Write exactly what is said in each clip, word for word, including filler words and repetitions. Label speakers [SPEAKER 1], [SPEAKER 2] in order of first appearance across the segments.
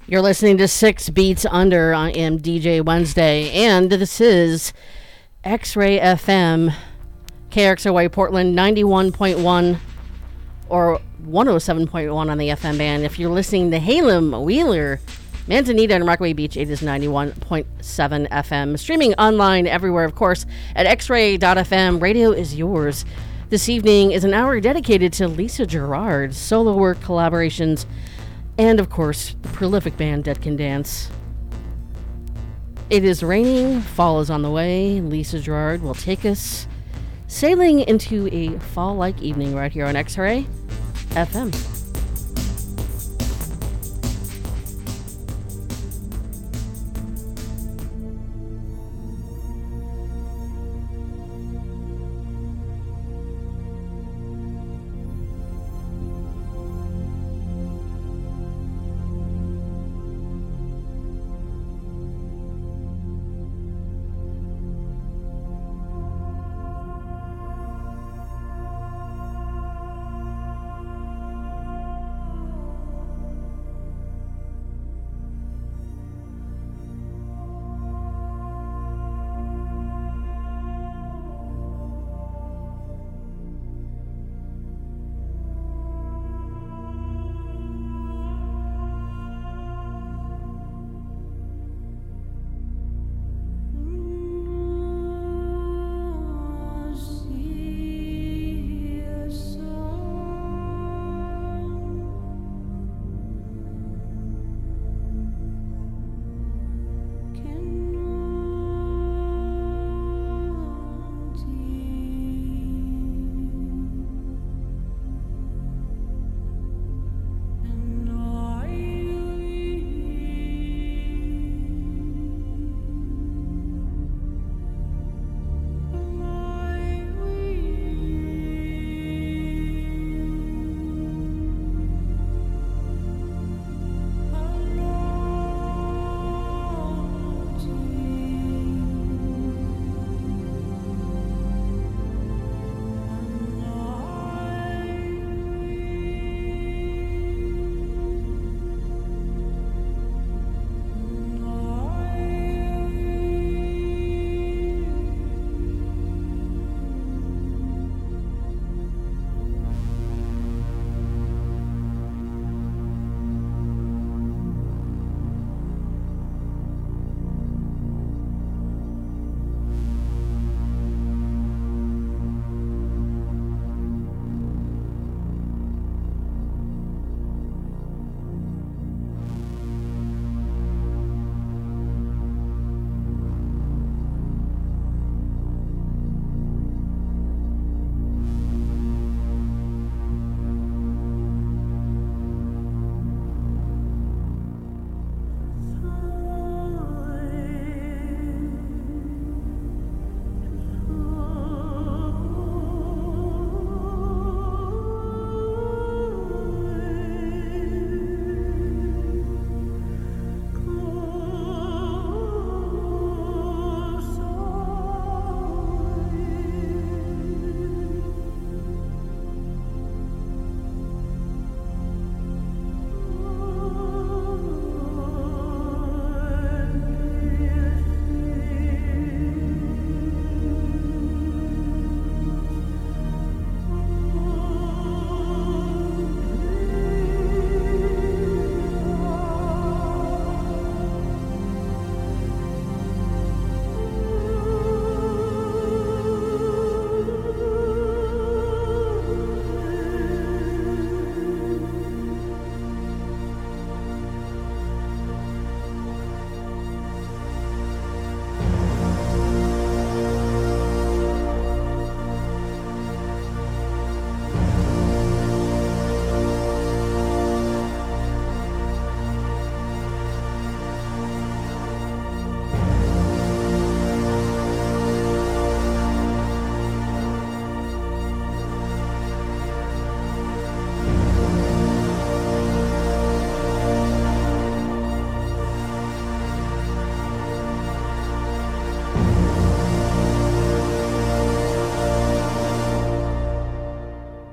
[SPEAKER 1] You're listening to Six Beats Under on M D J Wednesday, and this is X-Ray F M, K X R Y Portland, ninety-one point one or one oh seven point one on the F M band. If you're listening to Halem, Wheeler, Manzanita, and Rockaway Beach, it is ninety-one point seven F M. Streaming online everywhere, of course, at x ray dot f m. Radio is yours. This evening is an hour dedicated to Lisa Gerrard's solo work collaborations, and, of course, the prolific band Dead Can Dance. It is raining, fall is on the way. Lisa Gerrard will take us sailing into a fall-like evening right here on X-Ray F M.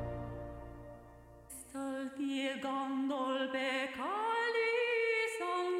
[SPEAKER 2] Gondol becali son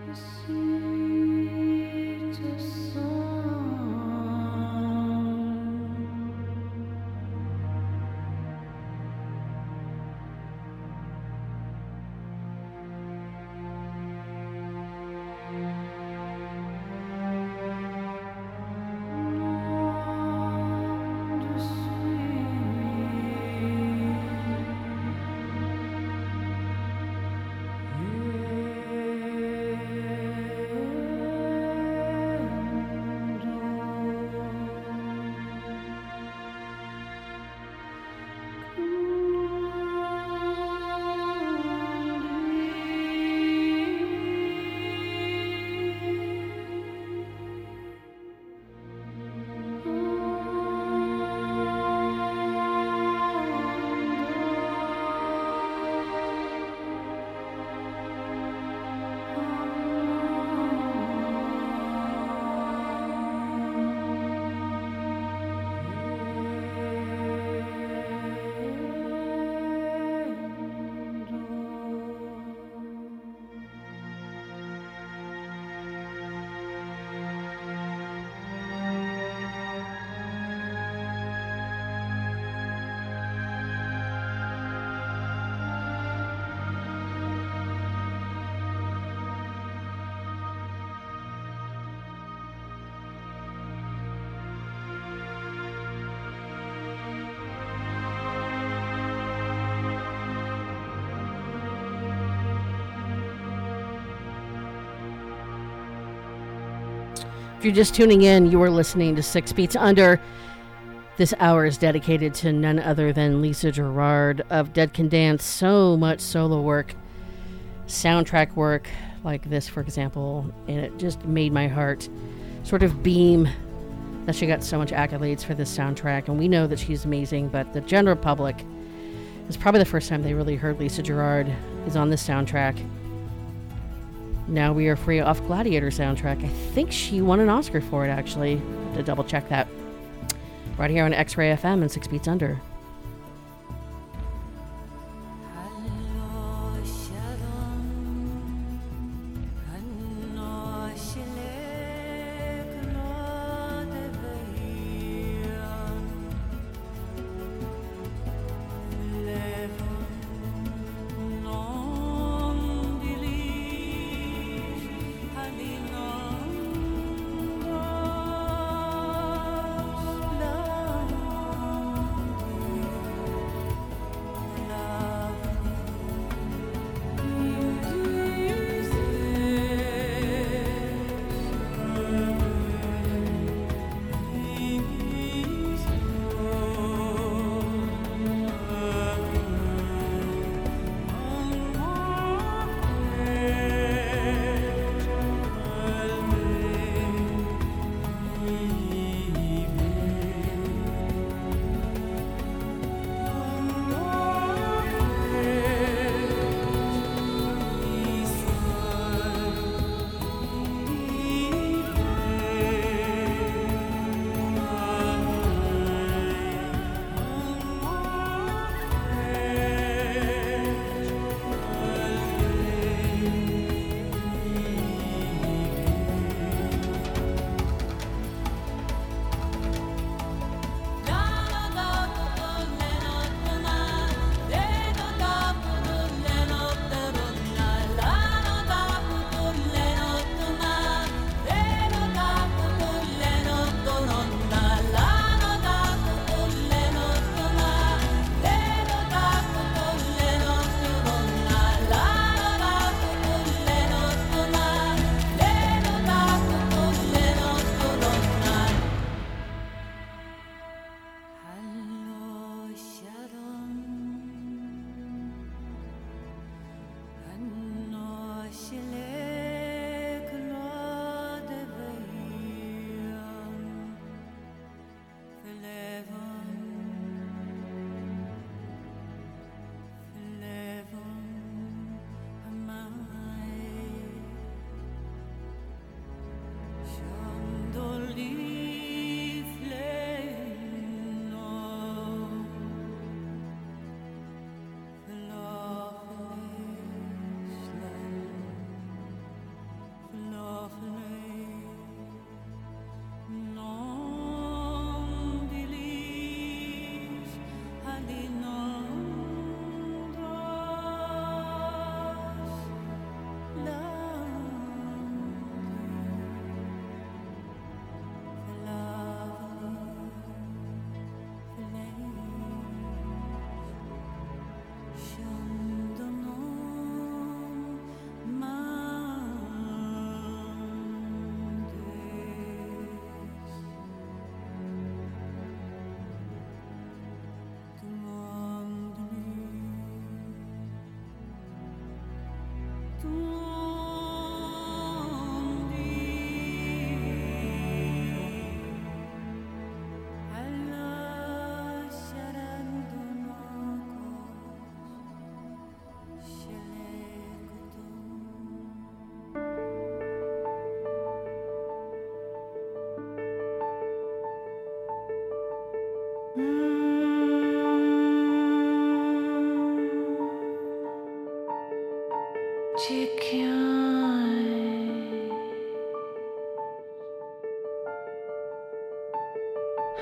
[SPEAKER 1] If you're just tuning in, you are listening to Six Beats Under. This hour is dedicated to none other than Lisa Gerrard of Dead Can Dance. So much solo work, soundtrack work, like this, for example, and it just made my heart sort of beam that she got so much accolades for this soundtrack. And we know that she's amazing, but the general public, it's probably the first time they really heard Lisa Gerrard is on this soundtrack. Now We Are Free off Gladiator soundtrack. I think she won an Oscar for it, actually. Have to double check that. Right here on X-Ray F M and Six Beats Under.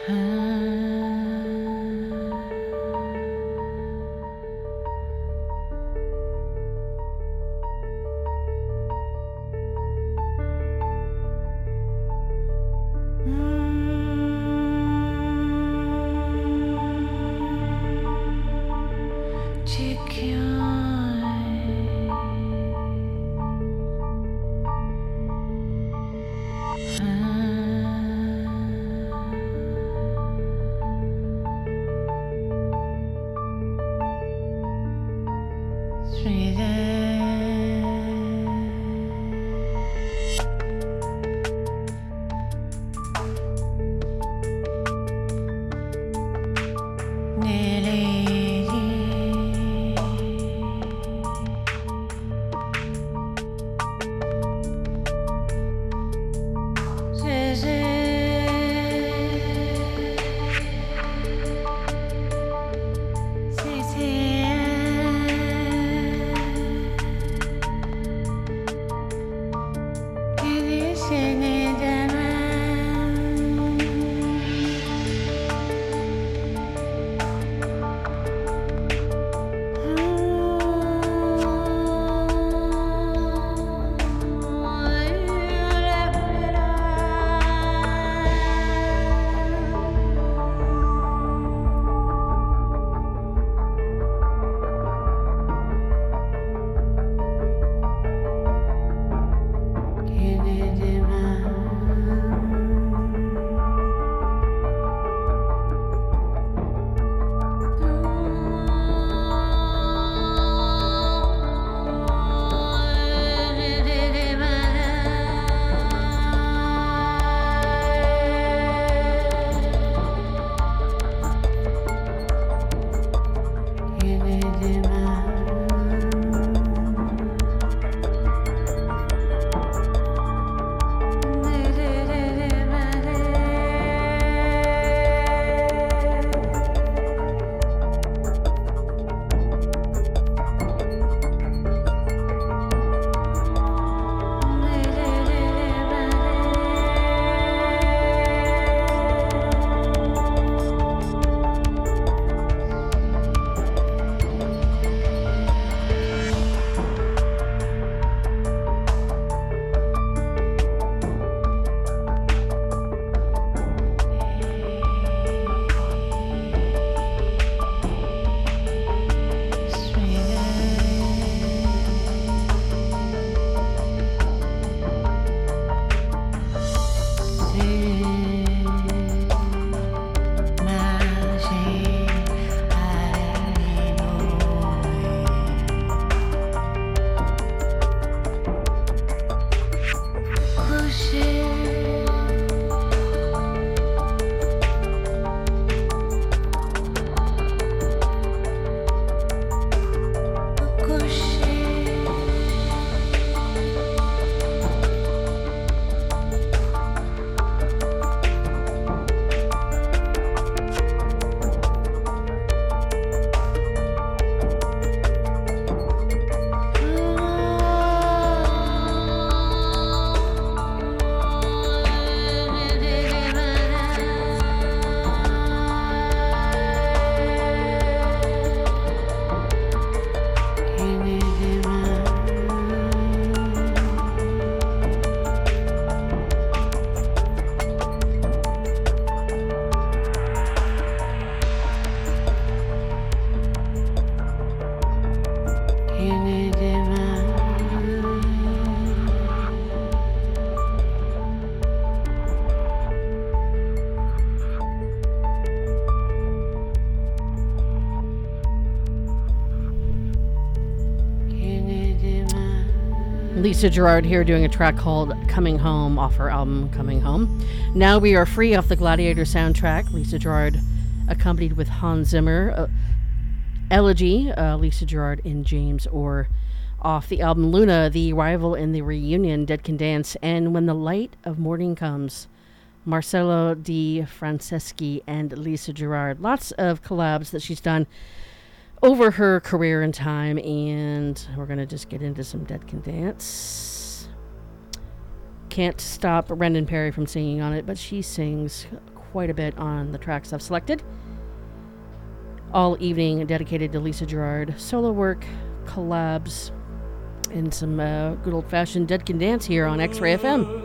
[SPEAKER 1] Lisa Gerrard here doing a track called Coming Home off her album Coming Home. Now we are free off the Gladiator soundtrack. Lisa Gerrard accompanied with Hans Zimmer. Uh, Elegy, uh, Lisa Gerrard and James Orr off the album Luna, The Arrival and the Reunion, Dead Can Dance, and When the Light of Morning Comes, Marcello Di Franceschi and Lisa Gerrard. Lots of collabs that she's done over her career and time, and we're going to just get into some Dead Can Dance. Can't stop Brendan Perry from singing on it, but she sings quite a bit on the tracks I've selected. All evening dedicated to Lisa Gerrard. Solo work, collabs, and some uh, good old-fashioned Dead Can Dance here on X-Ray F M.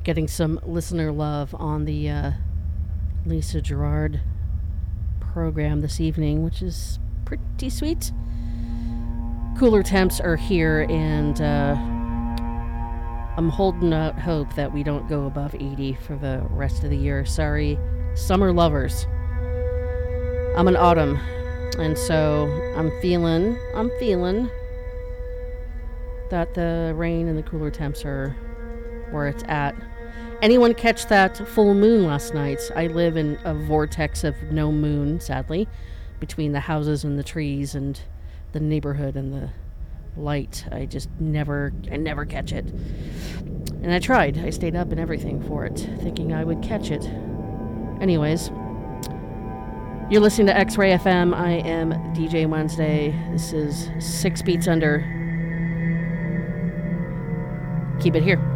[SPEAKER 1] getting some listener love on the uh, Lisa Gerard program this evening, which is pretty sweet. Cooler temps are here, and uh, I'm holding out hope that we don't go above eighty for the rest of the year. Sorry, summer lovers. I'm an autumn, and so I'm feeling, I'm feeling that the rain and the cooler temps are where it's at. Anyone catch that full moon last night? I live in a vortex of no moon, sadly, between the houses and the trees and the neighborhood and the light. I just never, I never catch it. And I tried. I stayed up and everything for it, thinking I would catch it. Anyways, you're listening to X-Ray F M. I am D J Wednesday. This is Six Beats Under. Keep it here.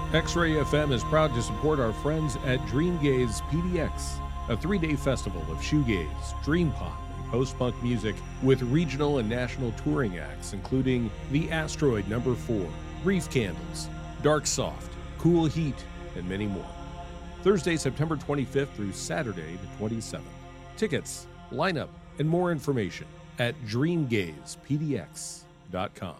[SPEAKER 2] X-Ray F M is proud to support our friends at Dreamgaze P D X, a three-day festival of shoegaze, dream pop, and post-punk music with regional and national touring acts, including The Asteroid Number four, Brief Candles, Dark Soft, Cool Heat, and many more. Thursday, September twenty-fifth through Saturday the twenty-seventh. Tickets, lineup, and more information at dreamgaze p d x dot com.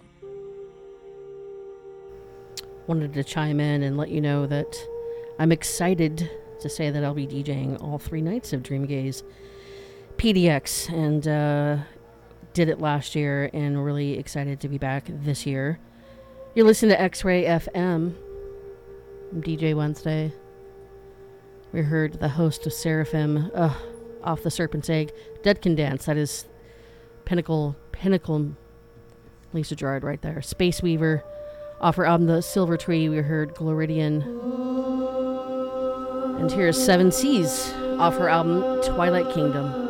[SPEAKER 1] Wanted to chime in and let you know that I'm excited to say that I'll be DJing all three nights of Dreamgaze P D X, and uh, did it last year, and really excited to be back this year. You're listening to X-Ray F M. I'm D J Wednesday. We heard the host of Seraphim, uh, off the Serpent's Egg, Dead Can Dance. That is Pinnacle, Pinnacle, Lisa Gerrard right there. Space Weaver, off her album The Silver Tree. We heard Gloridian. And here's Seven Seas, off her album Twilight Kingdom.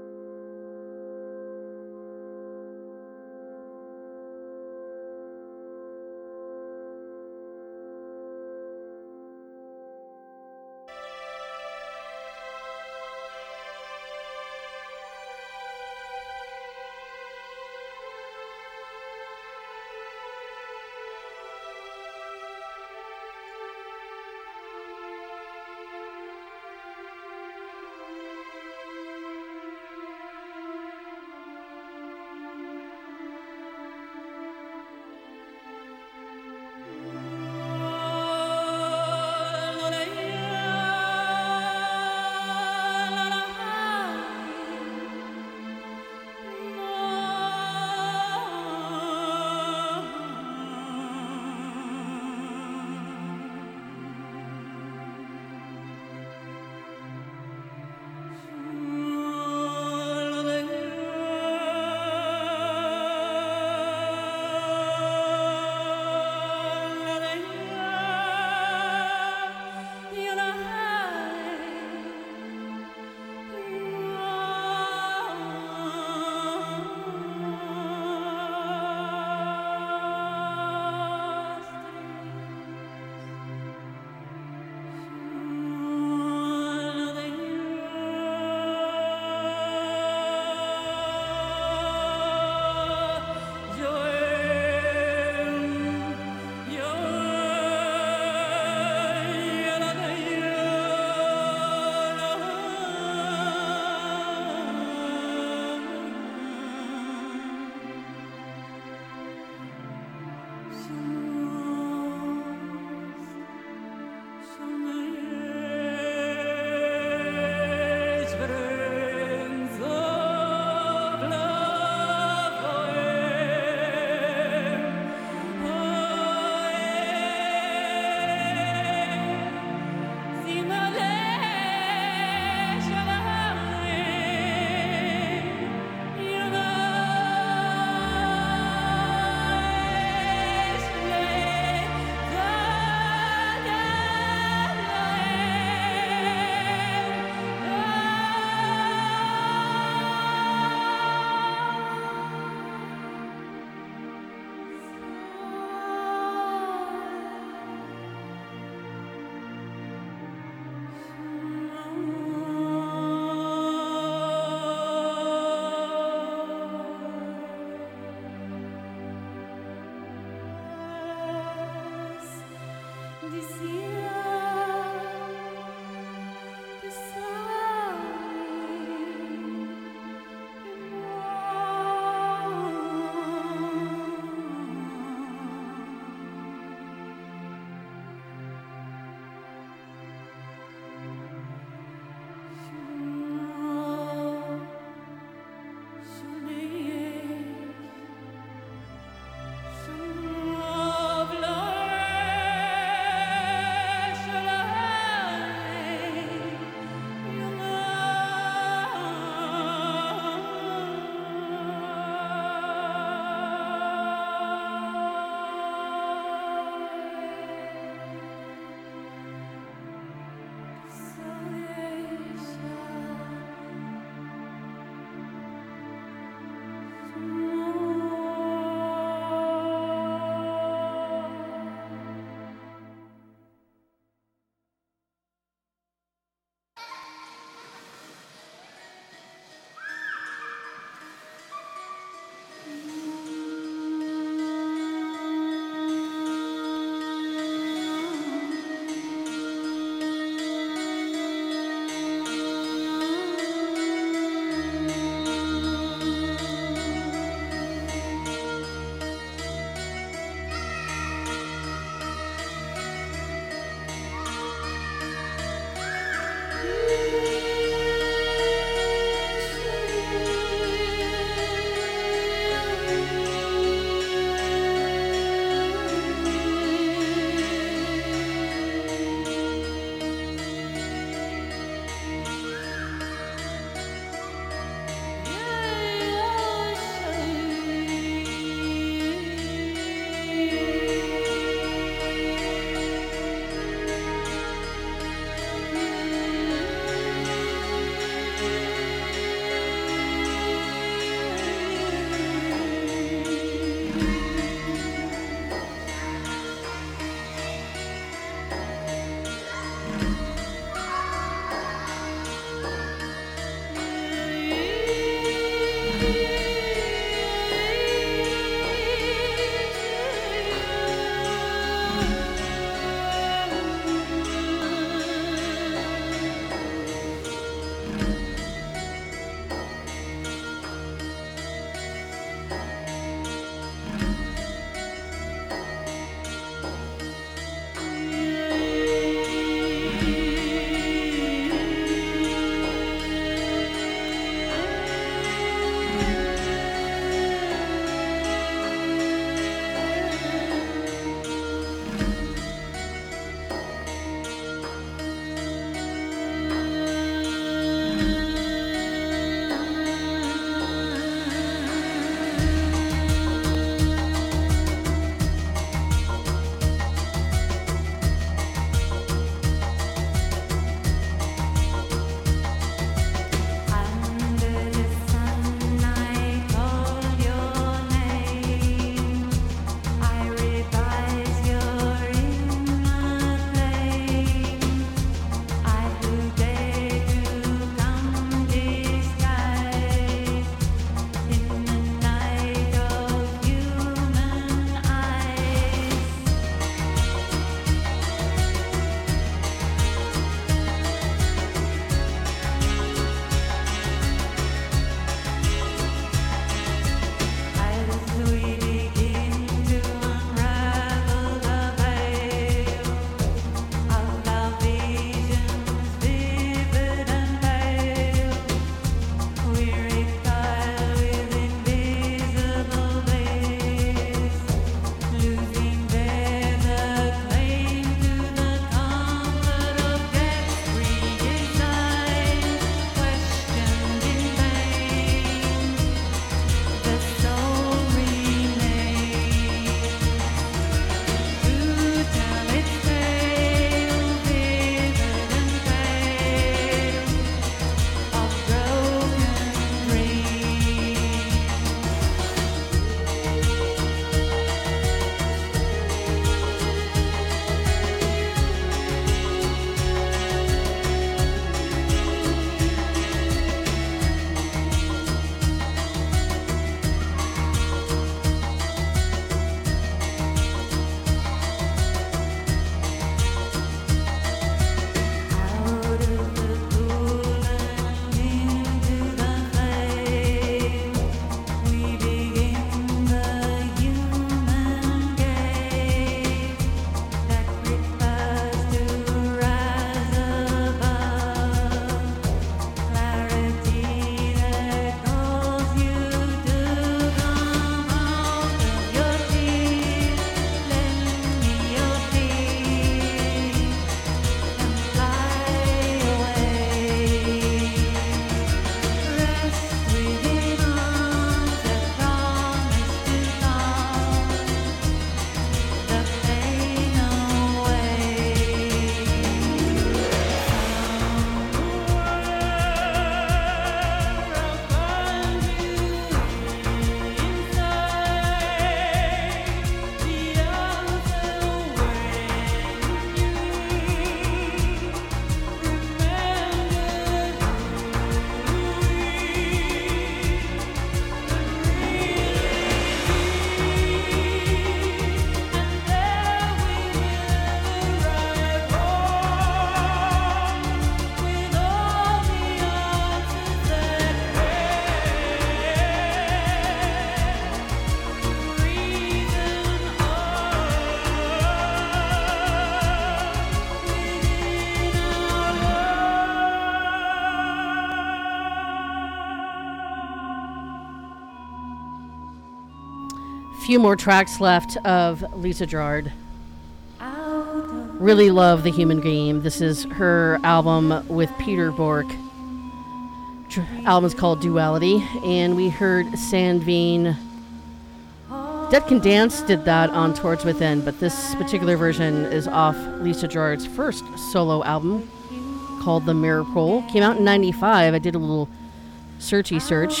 [SPEAKER 1] few more tracks left of Lisa Gerrard. Really love The Human Game. This is her album with Peter Bork. Tr- album is called Duality, and we heard Sandveen. Dead Can Dance did that on Towards Within, but this particular version is off Lisa Gerrard's first solo album called The Miracle. Came out in ninety-five. I did a little searchy search.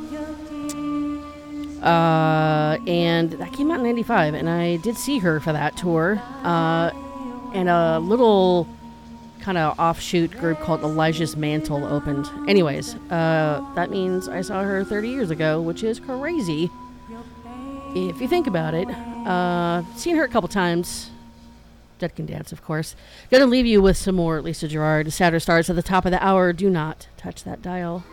[SPEAKER 1] Uh, and that came out in ninety-five, and I did see her for that tour. Uh, and a little kind of offshoot group called Elijah's Mantle opened. Anyways, uh, that means I saw her thirty years ago, which is crazy. If you think about it, uh, seen her a couple times. Dead Can Dance, of course. Gonna leave you with some more Lisa Gerrard. Saturday Stars at the top of the hour. Do not touch that dial.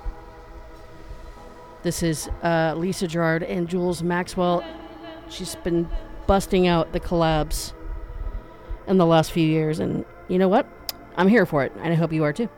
[SPEAKER 1] This is uh, Lisa Gerrard and Jules Maxwell. She's been busting out the collabs in the last few years, and you know what? I'm here for it, and I hope you are too.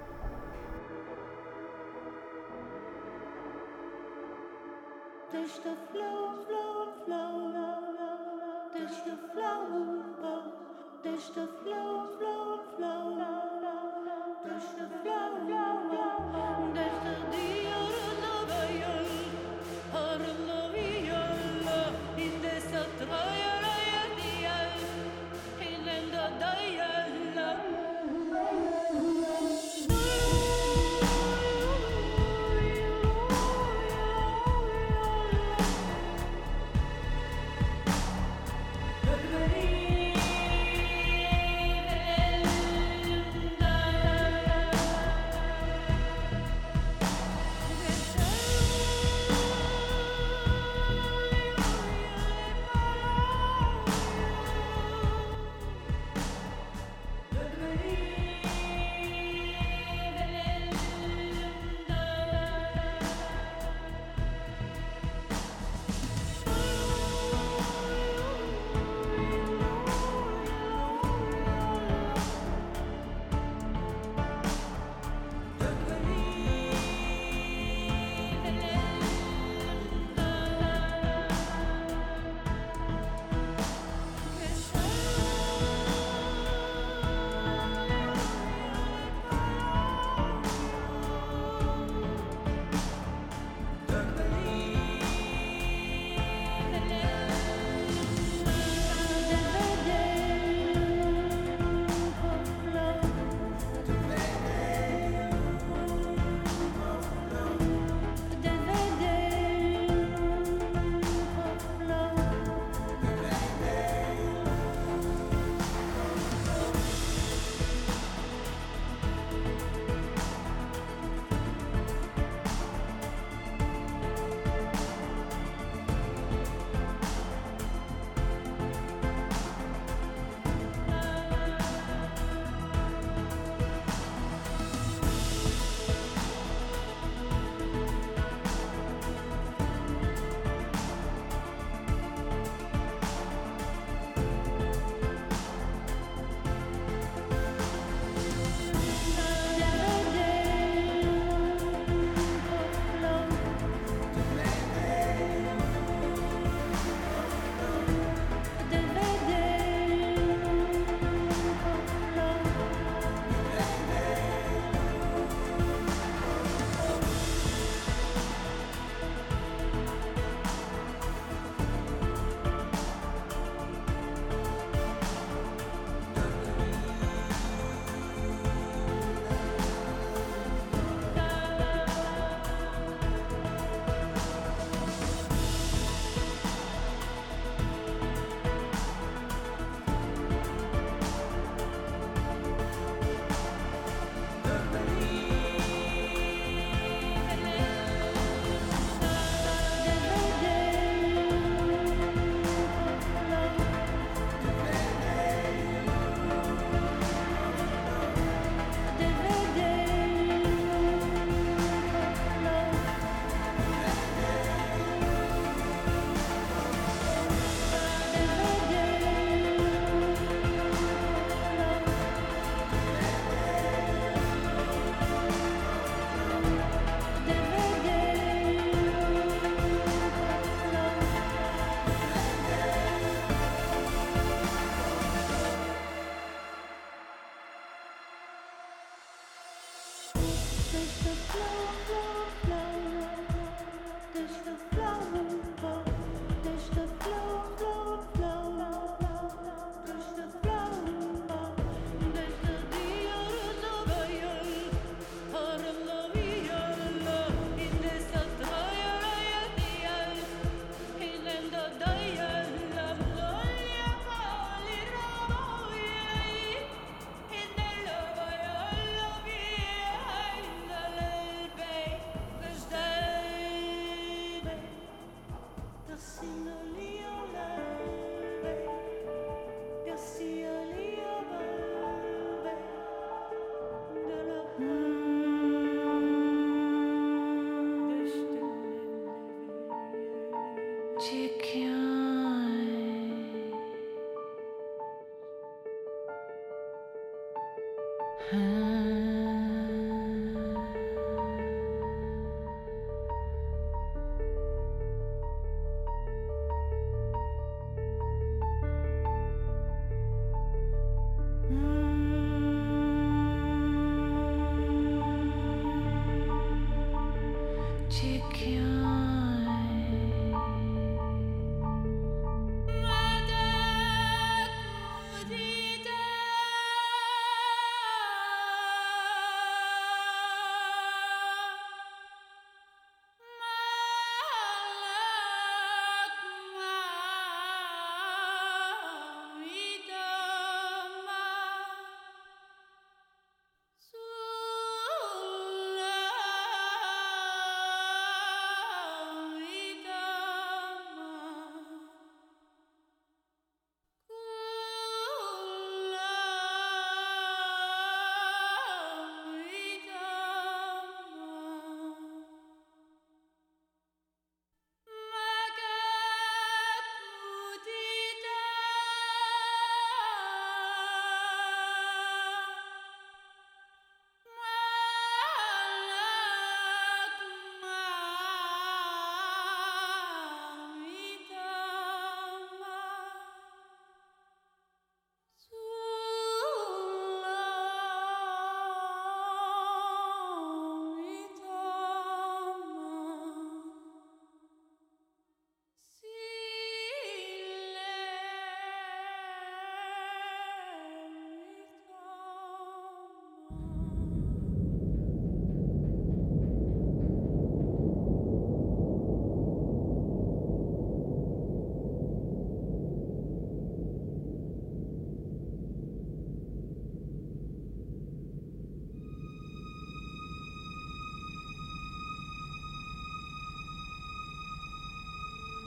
[SPEAKER 3] Te chiamo.